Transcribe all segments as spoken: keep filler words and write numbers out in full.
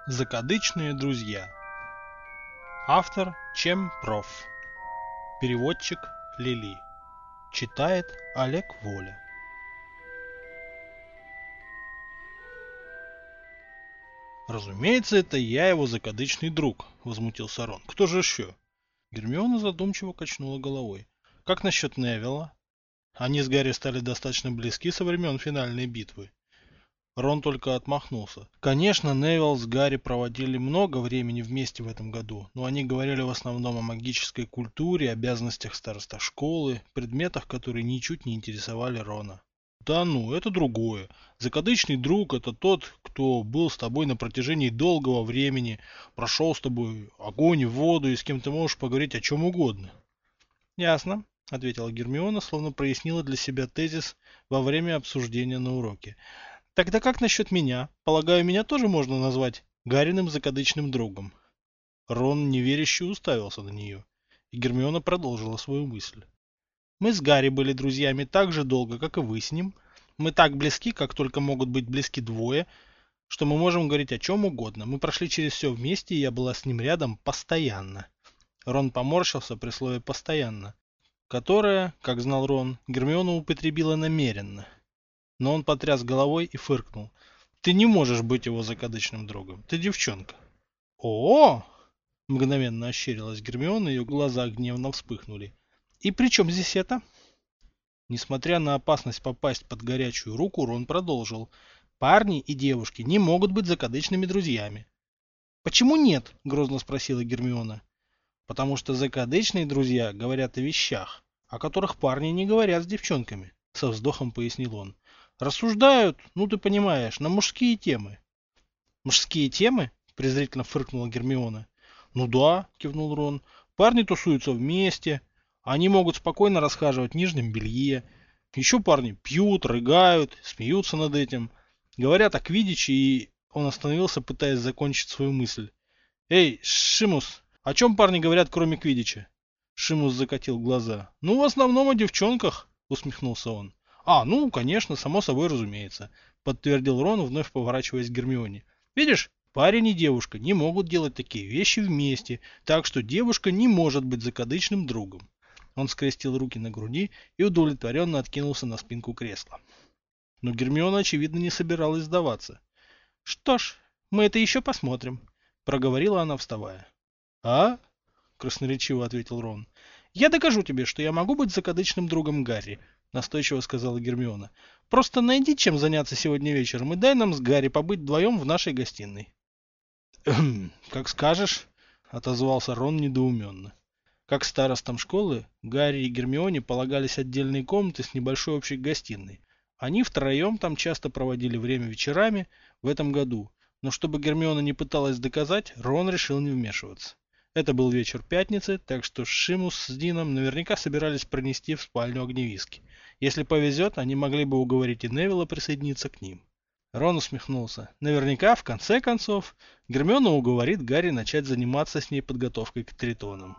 Закадычные друзья. Автор Чем Проф. Переводчик Лили. Читает Олег Воля. Разумеется, это я его закадычный друг, возмутился Рон. Кто же еще? Гермиона задумчиво качнула головой. Как насчет Невилла? Они с Гарри стали достаточно близки со времен финальной битвы. Рон только отмахнулся. Конечно, Невилл с Гарри проводили много времени вместе в этом году, но они говорили в основном о магической культуре, обязанностях староста школы, предметах, которые ничуть не интересовали Рона. Да ну, это другое. Закадычный друг — это тот, кто был с тобой на протяжении долгого времени, прошел с тобой огонь и воду, и с кем ты можешь поговорить о чем угодно. Ясно, ответила Гермиона, словно прояснила для себя тезис во время обсуждения на уроке. Тогда как насчет меня? Полагаю, меня тоже можно назвать Гарриным закадычным другом. Рон неверяще уставился на нее, и Гермиона продолжила свою мысль. Мы с Гарри были друзьями так же долго, как и вы с ним. Мы так близки, как только могут быть близки двое, что мы можем говорить о чем угодно. Мы прошли через все вместе, и я была с ним рядом постоянно. Рон поморщился при слове «постоянно», которое, как знал Рон, Гермиона употребила намеренно. Но он потряс головой и фыркнул. Ты не можешь быть его закадычным другом. Ты девчонка. О! Мгновенно ощерилась Гермиона, ее глаза гневно вспыхнули. И при чем здесь это? Несмотря на опасность попасть под горячую руку, Рон продолжил. Парни и девушки не могут быть закадычными друзьями. Почему нет? Грозно спросила Гермиона. Потому что закадычные друзья говорят о вещах, о которых парни не говорят с девчонками, со вздохом пояснил он. Рассуждают, ну ты понимаешь, на мужские темы. Мужские темы? Презрительно фыркнула Гермиона. Ну да, кивнул Рон. Парни тусуются вместе. Они могут спокойно расхаживать в нижнем белье. Еще парни пьют, рыгают, смеются над этим. Говорят о квиддиче, и... Он остановился, пытаясь закончить свою мысль. Эй, Шимус, о чем парни говорят, кроме квиддича? Шимус закатил глаза. Ну, в основном о девчонках, усмехнулся он. А, ну, конечно, само собой разумеется, подтвердил Рон, вновь поворачиваясь к Гермионе. Видишь, парень и девушка не могут делать такие вещи вместе, так что девушка не может быть закадычным другом. Он скрестил руки на груди и удовлетворенно откинулся на спинку кресла. Но Гермиона, очевидно, не собиралась сдаваться. Что ж, мы это еще посмотрим, проговорила она, вставая. А? Красноречиво ответил Рон. Я докажу тебе, что я могу быть закадычным другом Гарри, настойчиво сказала Гермиона. Просто найди чем заняться сегодня вечером и дай нам с Гарри побыть вдвоем в нашей гостиной. Как скажешь, отозвался Рон недоуменно. Как старостам школы, Гарри и Гермионе полагались отдельные комнаты с небольшой общей гостиной. Они втроем там часто проводили время вечерами в этом году, но чтобы Гермиона не пыталась доказать, Рон решил не вмешиваться. Это был вечер пятницы, так что Шимус с Дином наверняка собирались пронести в спальню огневиски. Если повезет, они могли бы уговорить и Невилла присоединиться к ним. Рон усмехнулся. Наверняка, в конце концов, Гермиона уговорит Гарри начать заниматься с ней подготовкой к тритонам.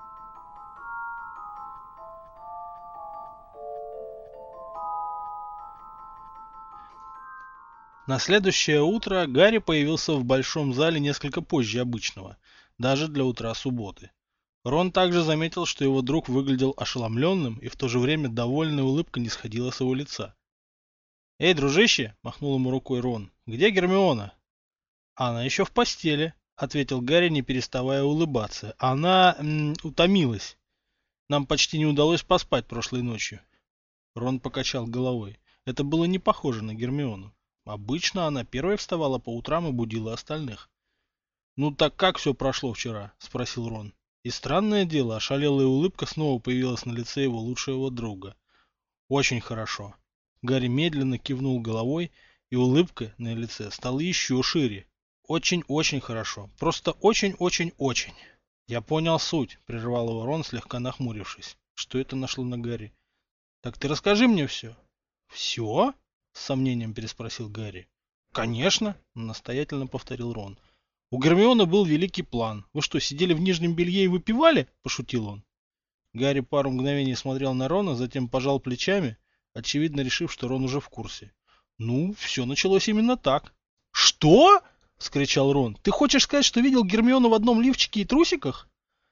На следующее утро Гарри появился в большом зале несколько позже обычного, даже для утра субботы. Рон также заметил, что его друг выглядел ошеломленным, и в то же время довольная улыбка не сходила с его лица. «Эй, дружище!» — махнул ему рукой Рон. «Где Гермиона?» «Она еще в постели», — ответил Гарри, не переставая улыбаться. «Она... М, утомилась. Нам почти не удалось поспать прошлой ночью». Рон покачал головой. Это было не похоже на Гермиону. Обычно она первой вставала по утрам и будила остальных. «Ну так как все прошло вчера?» — спросил Рон. И странное дело, ошалелая улыбка снова появилась на лице его лучшего друга. «Очень хорошо». Гарри медленно кивнул головой, и улыбка на лице стала еще шире. «Очень-очень хорошо. Просто очень-очень-очень». «Я понял суть», — прервал его Рон, слегка нахмурившись. Что это нашло на Гарри? «Так ты расскажи мне все». «Все?» — с сомнением переспросил Гарри. «Конечно», — настоятельно повторил Рон. «У Гермионы был великий план. Вы что, сидели в нижнем белье и выпивали?» — пошутил он. Гарри пару мгновений смотрел на Рона, затем пожал плечами, очевидно решив, что Рон уже в курсе. «Ну, все началось именно так». «Что?» вскричал Рон. Ты хочешь сказать, что видел Гермиону в одном лифчике и трусиках?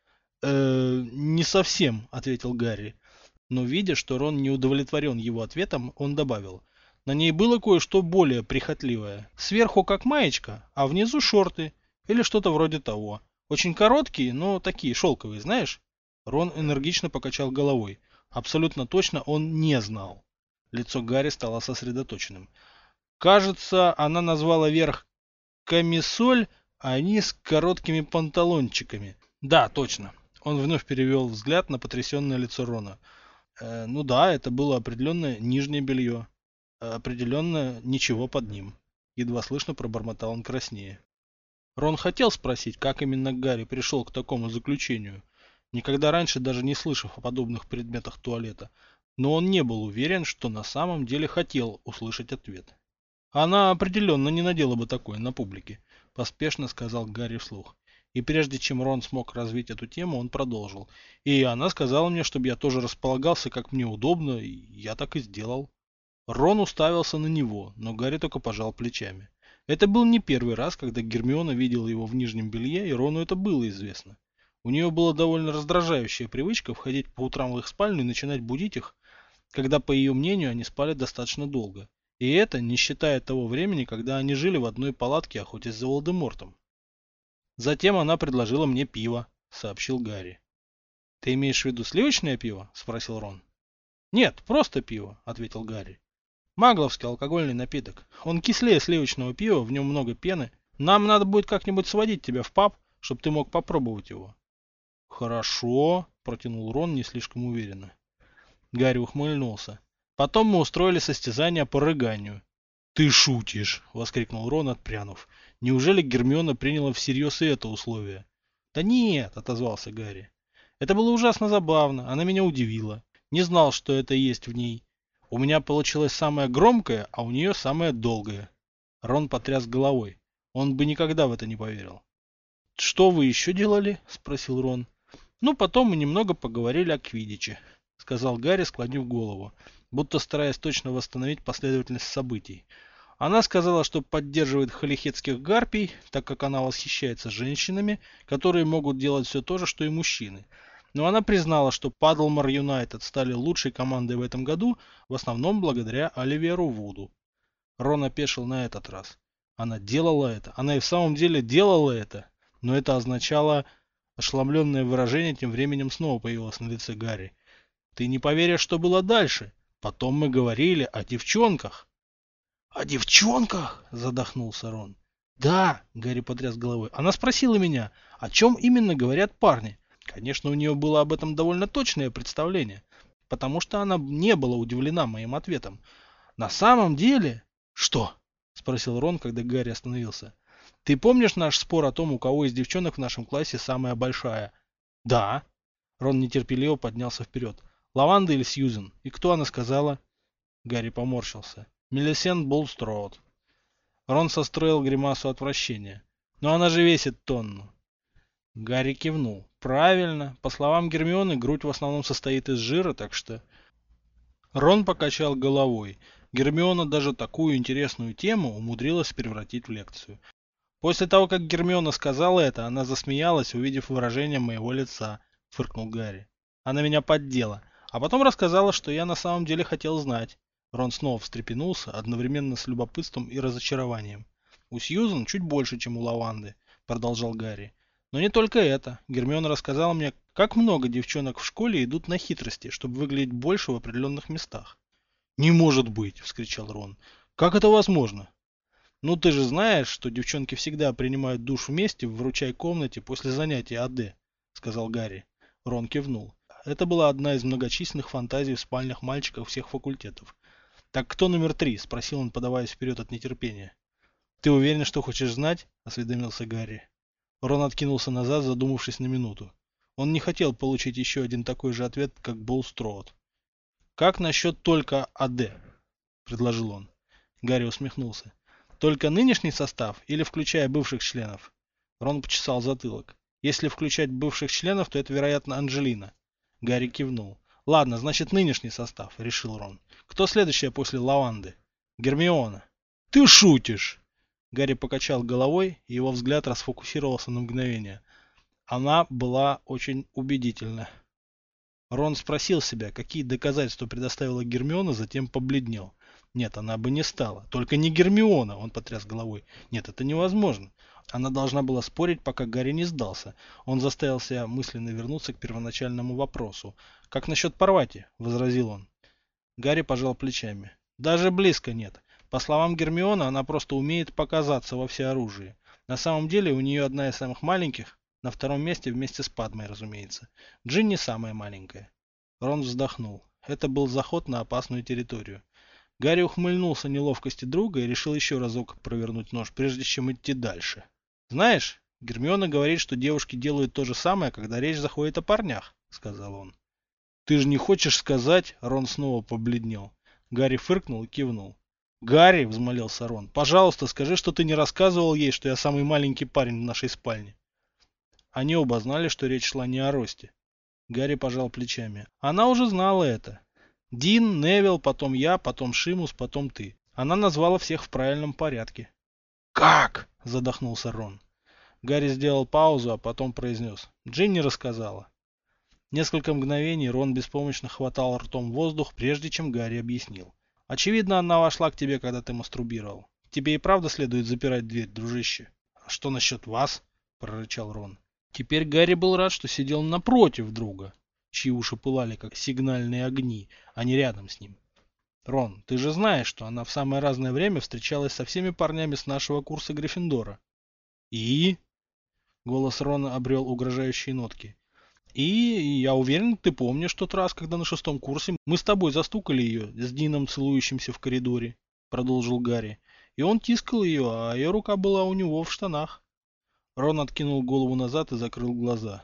Э, не совсем, ответил Гарри. Но видя, что Рон не удовлетворен его ответом, он добавил. На ней было кое-что более прихотливое. Сверху как маечка, а внизу шорты. Или что-то вроде того. Очень короткие, но такие шелковые, знаешь? Рон энергично покачал головой. Абсолютно точно он не знал. Лицо Гарри стало сосредоточенным. Кажется, она назвала верх камисоль, а низ короткими панталончиками. Да, точно. Он вновь перевел взгляд на потрясенное лицо Рона. Э, ну да, это было определенное нижнее белье. Определенно ничего под ним. Едва слышно пробормотал он краснее. Рон хотел спросить, как именно Гарри пришел к такому заключению, никогда раньше даже не слышав о подобных предметах туалета, но он не был уверен, что на самом деле хотел услышать ответ. Она определенно не надела бы такое на публике, поспешно сказал Гарри вслух. И прежде чем Рон смог развить эту тему, он продолжил. И она сказала мне, чтобы я тоже располагался, как мне удобно, и я так и сделал. Рон уставился на него, но Гарри только пожал плечами. Это был не первый раз, когда Гермиона видела его в нижнем белье, и Рону это было известно. У нее была довольно раздражающая привычка входить по утрам в их спальню и начинать будить их, когда, по ее мнению, они спали достаточно долго. И это не считая того времени, когда они жили в одной палатке, охотясь за Волдемортом. Затем она предложила мне пиво, сообщил Гарри. Ты имеешь в виду сливочное пиво? Спросил Рон. Нет, просто пиво, ответил Гарри. Магловский алкогольный напиток. Он кислее сливочного пива, в нем много пены. Нам надо будет как-нибудь сводить тебя в паб, чтобы ты мог попробовать его. Хорошо, протянул Рон не слишком уверенно. Гарри ухмыльнулся. Потом мы устроили состязание по рыганию. Ты шутишь, воскликнул Рон, отпрянув. Неужели Гермиона приняла всерьез и это условие? Да нет, отозвался Гарри. Это было ужасно забавно, она меня удивила. Не знал, что это есть в ней. У меня получилось самое громкое, а у нее самое долгое. Рон потряс головой. Он бы никогда в это не поверил. Что вы еще делали? Спросил Рон. Ну, потом мы немного поговорили о квиддиче, сказал Гарри, склонив голову, будто стараясь точно восстановить последовательность событий. Она сказала, что поддерживает холихетских гарпий, так как она восхищается женщинами, которые могут делать все то же, что и мужчины. Но она признала, что Падлмор Юнайтед стали лучшей командой в этом году, в основном благодаря Оливеру Вуду. Рон опешил на этот раз. Она делала это, она и в самом деле делала это, но это означало... Ошеломленное выражение тем временем снова появилось на лице Гарри. Ты не поверишь, что было дальше. Потом мы говорили о девчонках. О девчонках? Задохнулся Рон. Да, Гарри потряс головой. Она спросила меня, о чем именно говорят парни. Конечно, у нее было об этом довольно точное представление, потому что она не была удивлена моим ответом. На самом деле... Что? Спросил Рон, когда Гарри остановился. Ты помнишь наш спор о том, у кого из девчонок в нашем классе самая большая? Да. Рон нетерпеливо поднялся вперед. Лаванда или Сьюзен? И кто она сказала? Гарри поморщился. Милисент Булстроуд. Рон состроил гримасу отвращения. Но она же весит тонну. Гарри кивнул. Правильно. По словам Гермионы, грудь в основном состоит из жира, так что... Рон покачал головой. Гермиона даже такую интересную тему умудрилась превратить в лекцию. После того, как Гермиона сказала это, она засмеялась, увидев выражение моего лица, фыркнул Гарри. Она меня поддела, а потом рассказала, что я на самом деле хотел знать. Рон снова встрепенулся, одновременно с любопытством и разочарованием. У Сьюзен чуть больше, чем у Лаванды, продолжал Гарри. Но не только это. Гермиона рассказала мне, как много девчонок в школе идут на хитрости, чтобы выглядеть больше в определенных местах. Не может быть, вскричал Рон. Как это возможно? Ну ты же знаешь, что девчонки всегда принимают душ вместе в вручай комнате после занятий АД, сказал Гарри. Рон кивнул. Это была одна из многочисленных фантазий в спальнях мальчиков всех факультетов. Так кто номер три? Спросил он, подаваясь вперед от нетерпения. Ты уверен, что хочешь знать? Осведомился Гарри. Рон откинулся назад, задумавшись на минуту. Он не хотел получить еще один такой же ответ, как Булстроуд. Как насчет только АД? Предложил он. Гарри усмехнулся. Только нынешний состав или включая бывших членов? Рон почесал затылок. Если включать бывших членов, то это, вероятно, Анджелина. Гарри кивнул. Ладно, значит нынешний состав, решил Рон. Кто следующая после Лаванды? Гермиона. Ты шутишь? Гарри покачал головой, и его взгляд расфокусировался на мгновение. Она была очень убедительна. Рон спросил себя, какие доказательства предоставила Гермиона, затем побледнел. Нет, она бы не стала. Только не Гермиона, он потряс головой. Нет, это невозможно. Она должна была спорить, пока Гарри не сдался. Он заставил себя мысленно вернуться к первоначальному вопросу. «Как насчет Парвати?» – возразил он. Гарри пожал плечами. «Даже близко нет. По словам Гермиона, она просто умеет показаться во всеоружии. На самом деле у нее одна из самых маленьких, на втором месте вместе с Падмой, разумеется. Джинни самая маленькая». Рон вздохнул. Это был заход на опасную территорию. Гарри ухмыльнулся неловкости друга и решил еще разок провернуть нож, прежде чем идти дальше. «Знаешь, Гермиона говорит, что девушки делают то же самое, когда речь заходит о парнях», — сказал он. «Ты же не хочешь сказать...» — Рон снова побледнел. Гарри фыркнул и кивнул. «Гарри!» — взмолился Рон. «Пожалуйста, скажи, что ты не рассказывал ей, что я самый маленький парень в нашей спальне». Они оба знали, что речь шла не о росте. Гарри пожал плечами. Она уже знала это. Дин, Невилл, потом я, потом Шимус, потом ты. Она назвала всех в правильном порядке. «Как?» — задохнулся Рон. Гарри сделал паузу, а потом произнес. Джинни рассказала. Несколько мгновений Рон беспомощно хватал ртом воздух, прежде чем Гарри объяснил. Очевидно, она вошла к тебе, когда ты мастурбировал. Тебе и правда следует запирать дверь, дружище. А что насчет вас? Прорычал Рон. Теперь Гарри был рад, что сидел напротив друга, чьи уши пылали, как сигнальные огни, а не рядом с ним. Рон, ты же знаешь, что она в самое разное время встречалась со всеми парнями с нашего курса Гриффиндора. И? Голос Рона обрел угрожающие нотки. И я уверен, ты помнишь тот раз, когда на шестом курсе мы с тобой застукали ее с Дином, целующимся в коридоре, продолжил Гарри. И он тискал ее, а ее рука была у него в штанах. Рон откинул голову назад и закрыл глаза.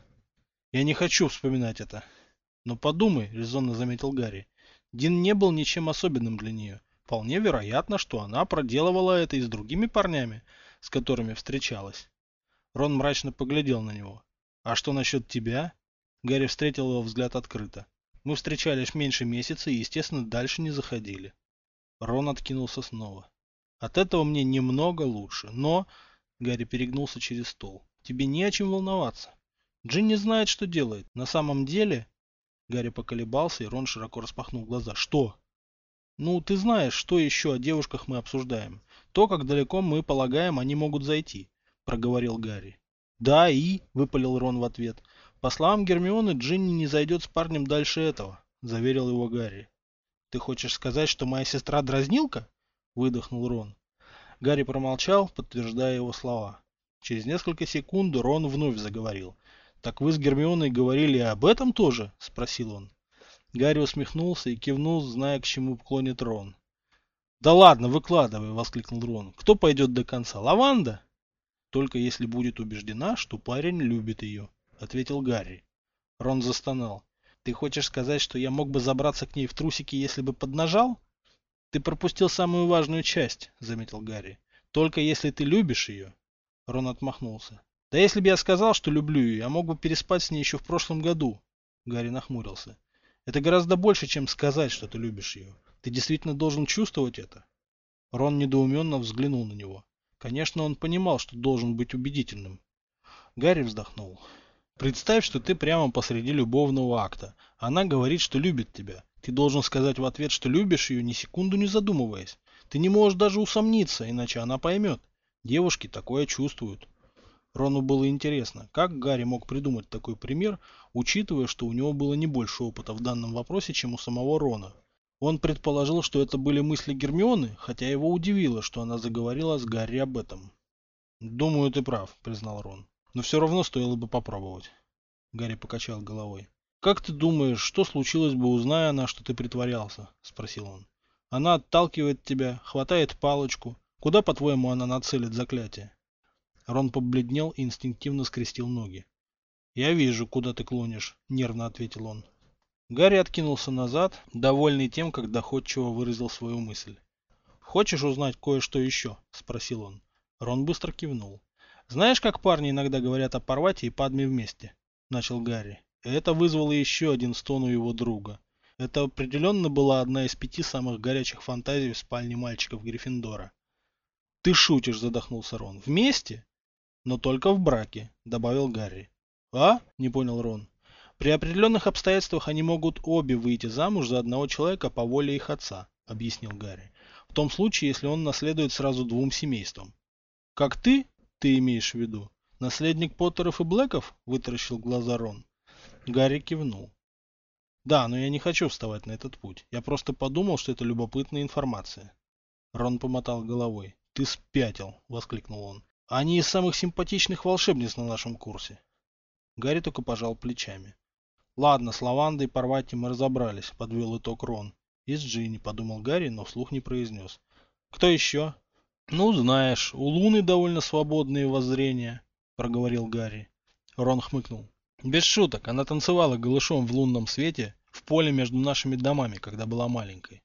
Я не хочу вспоминать это. Но подумай, резонно заметил Гарри. Дин не был ничем особенным для нее. Вполне вероятно, что она проделывала это и с другими парнями, с которыми встречалась. Рон мрачно поглядел на него. А что насчет тебя? Гарри встретил его взгляд открыто. Мы встречались меньше месяца и, естественно, дальше не заходили. Рон откинулся снова. От этого мне немного лучше, но... Гарри перегнулся через стол. Тебе не о чем волноваться. Джинни знает, что делает. На самом деле... Гарри поколебался, и Рон широко распахнул глаза. Что? Ну, ты знаешь, что еще о девушках мы обсуждаем. То, как далеко мы полагаем, они могут зайти, проговорил Гарри. Да, и... Выпалил Рон в ответ. По словам Гермионы, Джинни не зайдет с парнем дальше этого, заверил его Гарри. Ты хочешь сказать, что моя сестра дразнилка? Выдохнул Рон. Гарри промолчал, подтверждая его слова. Через несколько секунд Рон вновь заговорил. Так вы с Гермионой говорили об этом тоже? Спросил он. Гарри усмехнулся и кивнул, зная, к чему клонит Рон. Да ладно, выкладывай, воскликнул Рон. Кто пойдет до конца? Лаванда? Только если будет убеждена, что парень любит ее. Ответил Гарри. Рон застонал. Ты хочешь сказать, что я мог бы забраться к ней в трусики, если бы поднажал? Ты пропустил самую важную часть, заметил Гарри. Только если ты любишь ее. Рон отмахнулся. Да если бы я сказал, что люблю ее, я мог бы переспать с ней еще в прошлом году. Гарри нахмурился. Это гораздо больше, чем сказать, что ты любишь ее. Ты действительно должен чувствовать это. Рон недоуменно взглянул на него. Конечно, он понимал, что должен быть убедительным. Гарри вздохнул. Представь, что ты прямо посреди любовного акта. Она говорит, что любит тебя. Ты должен сказать в ответ, что любишь ее, ни секунду не задумываясь. Ты не можешь даже усомниться, иначе она поймет. Девушки такое чувствуют. Рону было интересно, как Гарри мог придумать такой пример, учитывая, что у него было не больше опыта в данном вопросе, чем у самого Рона. Он предположил, что это были мысли Гермионы, хотя его удивило, что она заговорила с Гарри об этом. «Думаю, ты прав», — признал Рон. «Но все равно стоило бы попробовать». Гарри покачал головой. «Как ты думаешь, что случилось бы, узная она, что ты притворялся?» — спросил он. «Она отталкивает тебя, хватает палочку. Куда, по-твоему, она нацелит заклятие?» Рон побледнел и инстинктивно скрестил ноги. «Я вижу, куда ты клонишь», — нервно ответил он. Гарри откинулся назад, довольный тем, как доходчиво выразил свою мысль. «Хочешь узнать кое-что еще?» — спросил он. Рон быстро кивнул. «Знаешь, как парни иногда говорят о Парвати и Падме вместе?» — начал Гарри. И это вызвало еще один стон у его друга. Это определенно была одна из пяти самых горячих фантазий в спальне мальчиков Гриффиндора. Ты шутишь, задохнулся Рон. Вместе? Но только в браке, добавил Гарри. А? Не понял Рон. При определенных обстоятельствах они могут обе выйти замуж за одного человека по воле их отца, объяснил Гарри. В том случае, если он наследует сразу двум семействам. Как ты? Ты имеешь в виду? Наследник Поттеров и Блэков? Вытаращил глаза Рон. Гарри кивнул. Да, но я не хочу вставать на этот путь. Я просто подумал, что это любопытная информация. Рон помотал головой. Ты спятил, воскликнул он. Они из самых симпатичных волшебниц на нашем курсе. Гарри только пожал плечами. Ладно, с Лавандой и Парвати мы разобрались, подвел итог Рон. И с Джинни, подумал Гарри, но вслух не произнес. Кто еще? Ну, знаешь, у Луны довольно свободные воззрения, проговорил Гарри. Рон хмыкнул. Без шуток, она танцевала голышом в лунном свете в поле между нашими домами, когда была маленькой.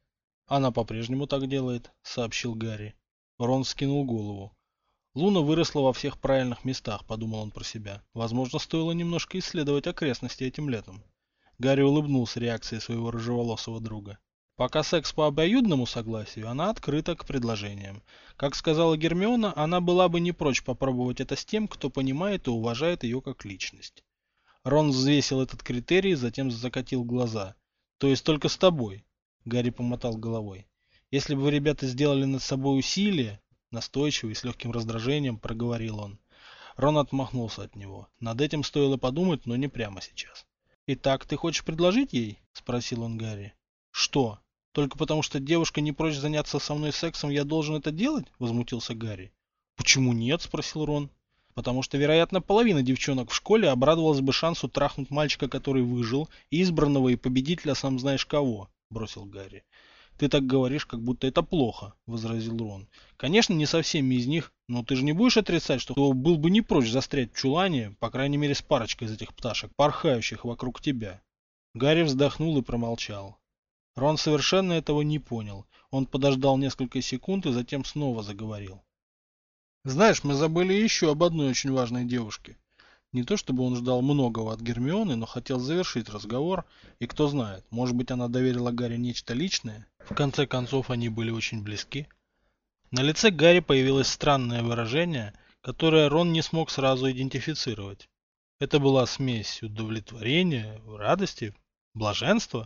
Она по-прежнему так делает, сообщил Гарри. Рон скинул голову. Луна выросла во всех правильных местах, подумал он про себя. Возможно, стоило немножко исследовать окрестности этим летом. Гарри улыбнулся реакции своего рыжеволосого друга. Пока секс по обоюдному согласию, она открыта к предложениям. Как сказала Гермиона, она была бы не прочь попробовать это с тем, кто понимает и уважает ее как личность. Рон взвесил этот критерий, затем закатил глаза. То есть только с тобой. Гарри помотал головой. Если бы вы, ребята, сделали над собой усилие, настойчиво и с легким раздражением проговорил он. Рон отмахнулся от него. Над этим стоило подумать, но не прямо сейчас. «Итак, ты хочешь предложить ей?» – спросил он Гарри. «Что? Только потому, что девушка не прочь заняться со мной сексом, я должен это делать?» – возмутился Гарри. «Почему нет?» – спросил Рон. «Потому что, вероятно, половина девчонок в школе обрадовалась бы шансу трахнуть мальчика, который выжил, и избранного и победителя сам знаешь кого», – бросил Гарри. «Ты так говоришь, как будто это плохо», — возразил Рон. «Конечно, не со всеми из них, но ты же не будешь отрицать, что был бы не прочь застрять в чулане, по крайней мере, с парочкой из этих пташек, порхающих вокруг тебя». Гарри вздохнул и промолчал. Рон совершенно этого не понял. Он подождал несколько секунд и затем снова заговорил. «Знаешь, мы забыли еще об одной очень важной девушке. Не то чтобы он ждал многого от Гермионы, но хотел завершить разговор, и кто знает, может быть, она доверила Гарри нечто личное. В конце концов, они были очень близки». На лице Гарри появилось странное выражение, которое Рон не смог сразу идентифицировать. Это была смесь удовлетворения, радости, блаженства.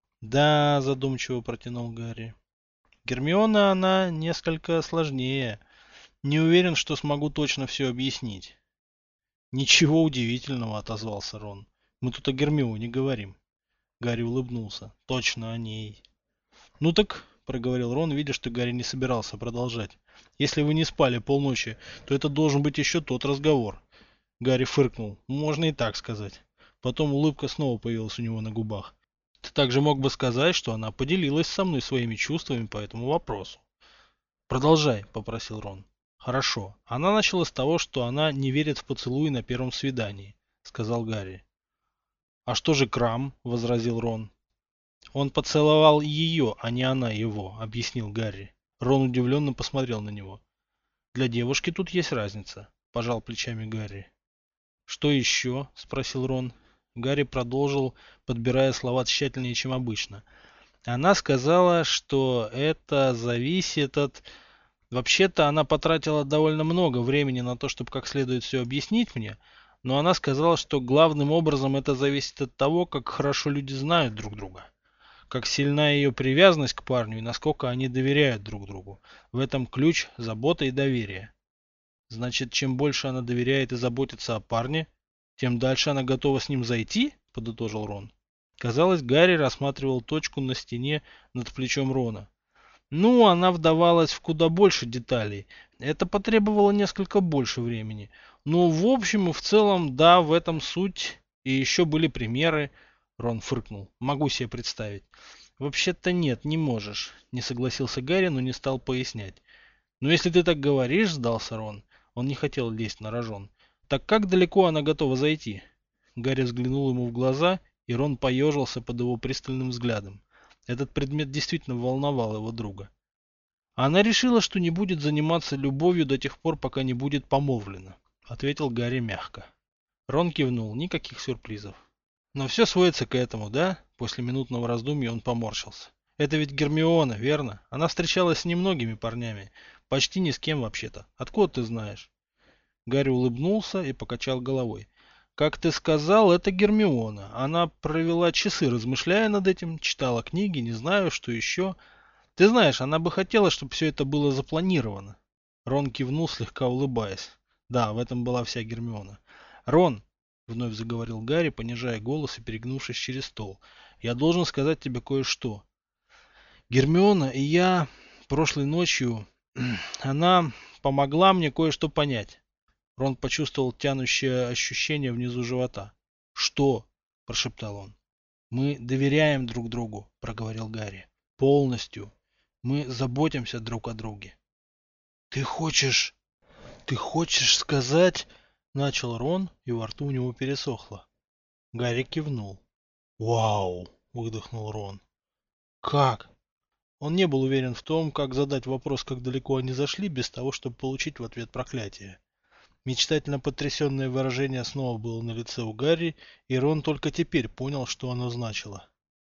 «Да», — задумчиво протянул Гарри. «Гермиона, она несколько сложнее. Не уверен, что смогу точно все объяснить». «Ничего удивительного», — отозвался Рон. «Мы тут о Гермионе говорим». Гарри улыбнулся. «Точно о ней». «Ну так», — проговорил Рон, видя, что Гарри не собирался продолжать. «Если вы не спали полночи, то это должен быть еще тот разговор». Гарри фыркнул. «Можно и так сказать». Потом улыбка снова появилась у него на губах. «Ты также мог бы сказать, что она поделилась со мной своими чувствами по этому вопросу». «Продолжай», — попросил Рон. «Хорошо. Она начала с того, что она не верит в поцелуи на первом свидании», — сказал Гарри. «А что же Крам?» — возразил Рон. «Он поцеловал ее, а не она его», — объяснил Гарри. Рон удивленно посмотрел на него. «Для девушки тут есть разница», — пожал плечами Гарри. «Что еще?» — спросил Рон. Гарри продолжил, подбирая слова тщательнее, чем обычно. «Она сказала, что это зависит от...» Вообще-то она потратила довольно много времени на то, чтобы как следует все объяснить мне, но она сказала, что главным образом это зависит от того, как хорошо люди знают друг друга, как сильна ее привязанность к парню и насколько они доверяют друг другу. В этом ключ забота и доверие. Значит, чем больше она доверяет и заботится о парне, тем дальше она готова с ним зайти, подытожил Рон. Казалось, Гарри рассматривал точку на стене над плечом Рона. Ну, она вдавалась в куда больше деталей. Это потребовало несколько больше времени. Но в общем и в целом, да, в этом суть. И еще были примеры. Рон фыркнул. Могу себе представить. Вообще-то нет, не можешь. Не согласился Гарри, но не стал пояснять. Но если ты так говоришь, сдался Рон. Он не хотел лезть на рожон. Так как далеко она готова зайти? Гарри взглянул ему в глаза, и Рон поежился под его пристальным взглядом. Этот предмет действительно волновал его друга. Она решила, что не будет заниматься любовью до тех пор, пока не будет помолвлена, ответил Гарри мягко. Рон кивнул, никаких сюрпризов. Но все сводится к этому, да? После минутного раздумья он поморщился. Это ведь Гермиона, верно? Она встречалась с немногими парнями. Почти ни с кем вообще-то. Откуда ты знаешь? Гарри улыбнулся и покачал головой. Как ты сказал, это Гермиона. Она провела часы, размышляя над этим, читала книги, не знаю, что еще. Ты знаешь, она бы хотела, чтобы все это было запланировано. Рон кивнул, слегка улыбаясь. Да, в этом была вся Гермиона. Рон, вновь заговорил Гарри, понижая голос и перегнувшись через стол. Я должен сказать тебе кое-что. Гермиона и я прошлой ночью, она помогла мне кое-что понять. Рон почувствовал тянущее ощущение внизу живота. Что? Прошептал он. Мы доверяем друг другу, проговорил Гарри. Полностью. Мы заботимся друг о друге. Ты хочешь... Ты хочешь сказать... Начал Рон, и во рту у него пересохло. Гарри кивнул. Вау! Выдохнул Рон. Как? Он не был уверен в том, как задать вопрос, как далеко они зашли, без того, чтобы получить в ответ проклятие. Мечтательно потрясенное выражение снова было на лице у Гарри, и Рон только теперь понял, что оно значило.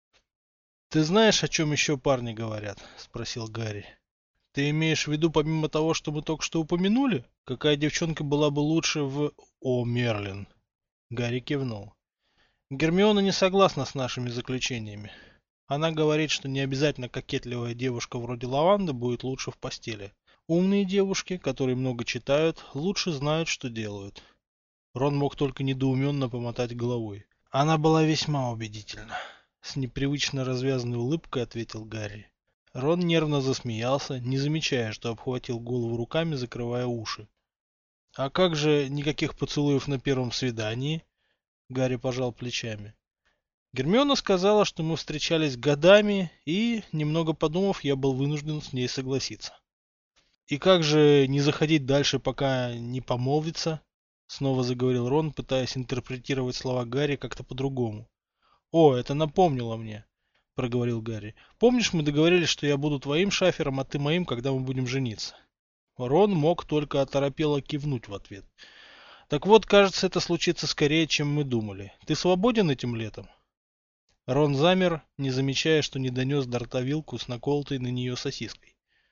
«Ты знаешь, о чем еще парни говорят?» — спросил Гарри. «Ты имеешь в виду, помимо того, что мы только что упомянули? Какая девчонка была бы лучше в... О, Мерлин!» Гарри кивнул. «Гермиона не согласна с нашими заключениями. Она говорит, что не обязательно кокетливая девушка вроде Лаванды будет лучше в постели. Умные девушки, которые много читают, лучше знают, что делают». Рон мог только недоуменно помотать головой. Она была весьма убедительна. С непривычно развязанной улыбкой ответил Гарри. Рон нервно засмеялся, не замечая, что обхватил голову руками, закрывая уши. «А как же никаких поцелуев на первом свидании?» Гарри пожал плечами. Гермиона сказала, что мы встречались годами, и, немного подумав, я был вынужден с ней согласиться. «И как же не заходить дальше, пока не помолвится?» Снова заговорил Рон, пытаясь интерпретировать слова Гарри как-то по-другому. «О, это напомнило мне», — проговорил Гарри. «Помнишь, мы договорились, что я буду твоим шафером, а ты моим, когда мы будем жениться?» Рон мог только оторопело кивнуть в ответ. «Так вот, кажется, это случится скорее, чем мы думали. Ты свободен этим летом?» Рон замер, не замечая, что не донес до рта вилку с наколотой на нее сосиской.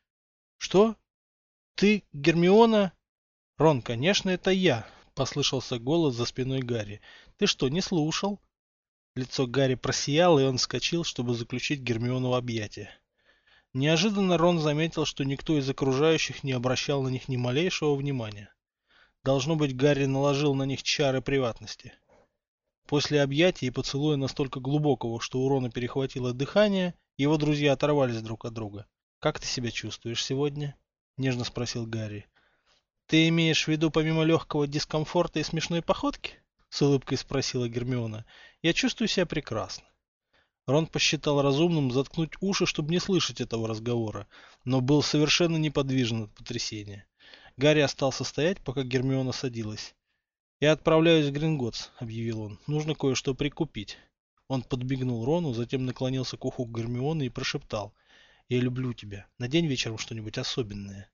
«Что? Ты Гермиона?» «Рон, конечно, это я», — послышался голос за спиной Гарри. «Ты что, не слушал?» Лицо Гарри просияло, и он вскочил, чтобы заключить Гермиону в объятия. Неожиданно Рон заметил, что никто из окружающих не обращал на них ни малейшего внимания. Должно быть, Гарри наложил на них чары приватности. После объятия и поцелуя настолько глубокого, что у Рона перехватило дыхание, его друзья оторвались друг от друга. «Как ты себя чувствуешь сегодня?» — нежно спросил Гарри. «Ты имеешь в виду помимо легкого дискомфорта и смешной походки?» — с улыбкой спросила Гермиона. «Я чувствую себя прекрасно». Рон посчитал разумным заткнуть уши, чтобы не слышать этого разговора, но был совершенно неподвижен от потрясения. Гарри остался стоять, пока Гермиона садилась. «Я отправляюсь в Гринготтс», — объявил он. «Нужно кое-что прикупить». Он подбегнул Рону, затем наклонился к уху Гермионы и прошептал. «Я люблю тебя. Надень вечером что-нибудь особенное».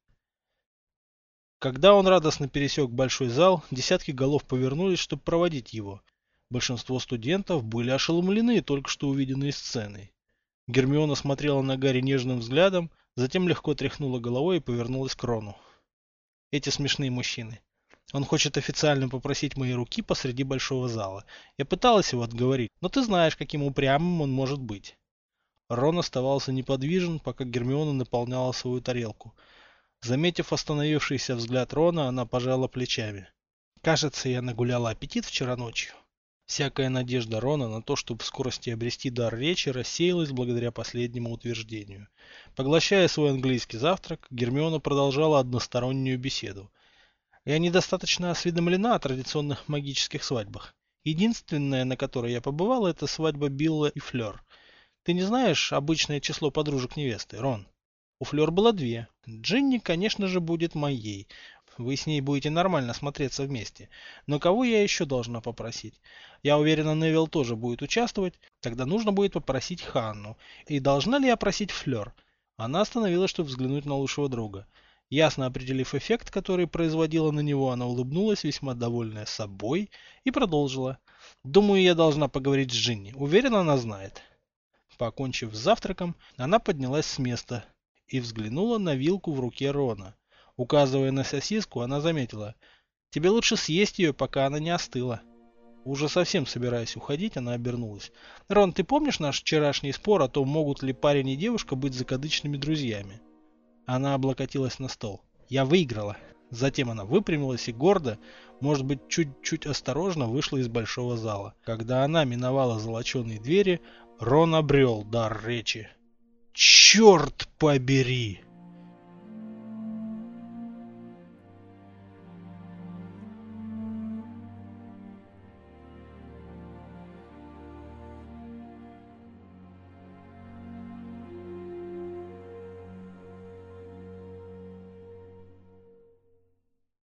Когда он радостно пересек большой зал, десятки голов повернулись, чтобы проводить его. Большинство студентов были ошеломлены только что увиденной сценой. Гермиона смотрела на Гарри нежным взглядом, затем легко тряхнула головой и повернулась к Рону. «Эти смешные мужчины. Он хочет официально попросить моей руки посреди большого зала. Я пыталась его отговорить, но ты знаешь, каким упрямым он может быть». Рон оставался неподвижен, пока Гермиона наполняла свою тарелку. Заметив остановившийся взгляд Рона, она пожала плечами. «Кажется, я нагуляла аппетит вчера ночью». Всякая надежда Рона на то, чтобы в скорости обрести дар речи, рассеялась благодаря последнему утверждению. Поглощая свой английский завтрак, Гермиона продолжала одностороннюю беседу. «Я недостаточно осведомлена о традиционных магических свадьбах. Единственная, на которой я побывала, это свадьба Билла и Флёр. Ты не знаешь обычное число подружек невесты, Рон?» У Флёр было две. Джинни, конечно же, будет моей. Вы с ней будете нормально смотреться вместе. Но кого я еще должна попросить? Я уверена, Невилл тоже будет участвовать. Тогда нужно будет попросить Ханну. И должна ли я просить Флёр? Она остановилась, чтобы взглянуть на лучшего друга. Ясно определив эффект, который производила на него, она улыбнулась, весьма довольная собой, и продолжила. Думаю, я должна поговорить с Джинни. Уверена, она знает. Покончив с завтраком, она поднялась с места и взглянула на вилку в руке Рона. Указывая на сосиску, она заметила: «Тебе лучше съесть ее, пока она не остыла». Уже совсем собираясь уходить, она обернулась. «Рон, ты помнишь наш вчерашний спор о том, могут ли парень и девушка быть закадычными друзьями?» Она облокотилась на стол. «Я выиграла». Затем она выпрямилась и гордо, может быть, чуть-чуть осторожно вышла из большого зала. Когда она миновала золоченые двери, Рон обрел дар речи. «Черт побери!»